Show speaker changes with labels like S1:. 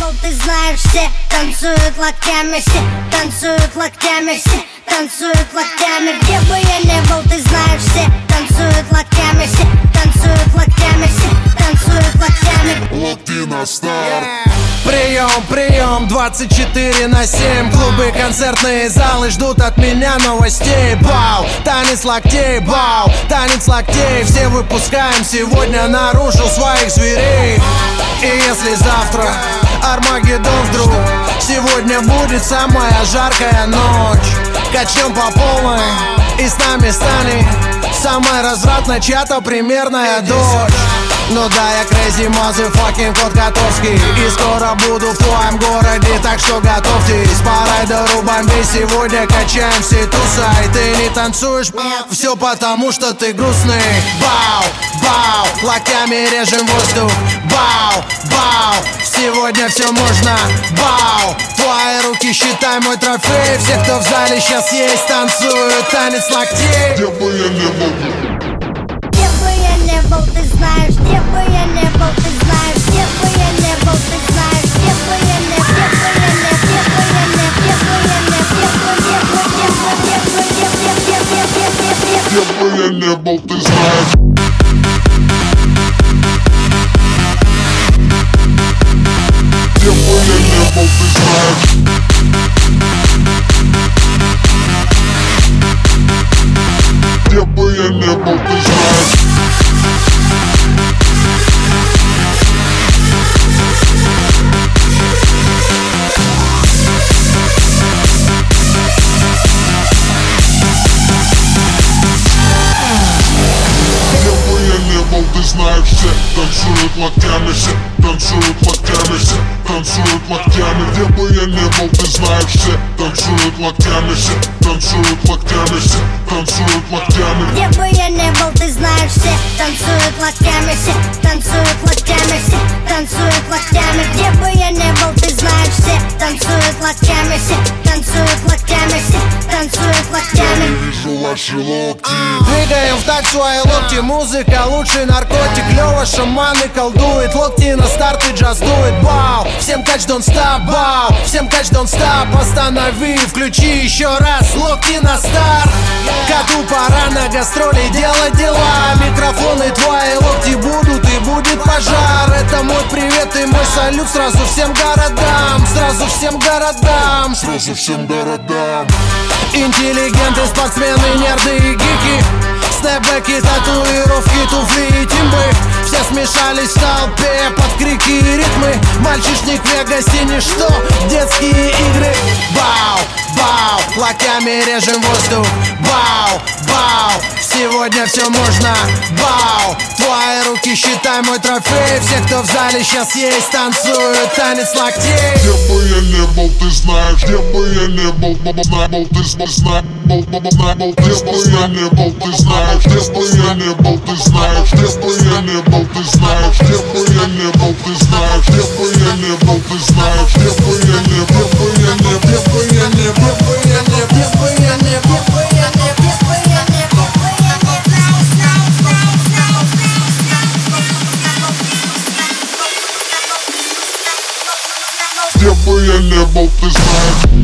S1: был, ты знаешь, все танцуют локтями, все танцуют локтями, все танцуют локтями. Где бы я не был, ты знаешь, все танцуют локтями, все танцуют локтями, все танцуют локтями.
S2: Локти на старт.
S3: Прием, прием, 24/7. Клубы, концертные залы ждут от меня новостей. Бау, танец локтей, бау, танец локтей. Все выпускаем сегодня наружу своих зверей. И если завтра Армагеддон вдруг, сегодня будет самая жаркая ночь. Качнем по полной и с нами станет самая развратная чья-то примерная дочь. Ну да, я crazy motherfucking кот Котовский, и скоро буду в твоем городе, так что готовьтесь. По райдеру бомбей сегодня качаем все туса. И ты не танцуешь, все потому что ты грустный. Бау, бау, локтями режем воздух. Бау, бау, сегодня все можно. Бау, твои руки считай мой трофей. Все, кто в зале сейчас есть, танцуют танец локтей.
S2: Где бы я не был,
S1: где бы я не был, ты знаешь, где бы я не был, ты знаешь, где бы я не был, ты знаешь, где бы я не, где бы я не, где бы я не, где бы я не,
S2: где бы я не был, ты знаешь. Где бы я не был, ты знаешь. Где бы я не был, ты знаешь. Ты знаешь, все танцуют локтями, все танцуют локтями, все танцуют локтями. Где бы я не был, ты знаешь, все танцуют локтями, все танцуют локтями, все танцуют локтями.
S1: Где бы я не был, ты знаешь, все танцуют локтями, все танцуют локтями, все танцуют локтями. Где бы я не был, ты знаешь, все танцуют локтями, все танцуют локтями, все танцуют локтями.
S2: Вижу ваши локти.
S3: Двигаем в такт свои локти, музыка лучший наркотик. Лёва шаманы колдует, локти на старт и джаз дует. Бау, всем кач don't stop, бау, всем кач don't stop. Останови, включи еще раз, локти на старт. Коту пора на гастроли делать дела. Микрофоны твои локти будут и будет пожар. Это мой привет и мой салют сразу всем городам. Сразу всем городам.
S2: Сразу всем городам.
S3: Интеллигенты, спортсмены, нерды и гики. Снэпбэки, татуировки, туфли и тимбы. Все смешались в толпе под крики и ритмы. Мальчишник в Вегасе ничто, детские игры. Бау, бау, локтями режем воздух. Бау, бау, сегодня все можно. Бау, твои руки считай мой трофей. Все, кто в зале сейчас есть, танцуют танец локтей.
S2: Где бы я не был, ты знаешь, где бы я не был, знал, ты знаешь, где бы я не был, ты знаешь, где бы я не был, ты знаешь, где бы я не был, ты знаешь, где бы я не был, ты знаешь, где бы я не был, ты знаешь, где бы я не, где бы я не, где бы я не, где бы я не, где бы я не, где бы я не, где бы я не, где бы я не был, ты знаешь.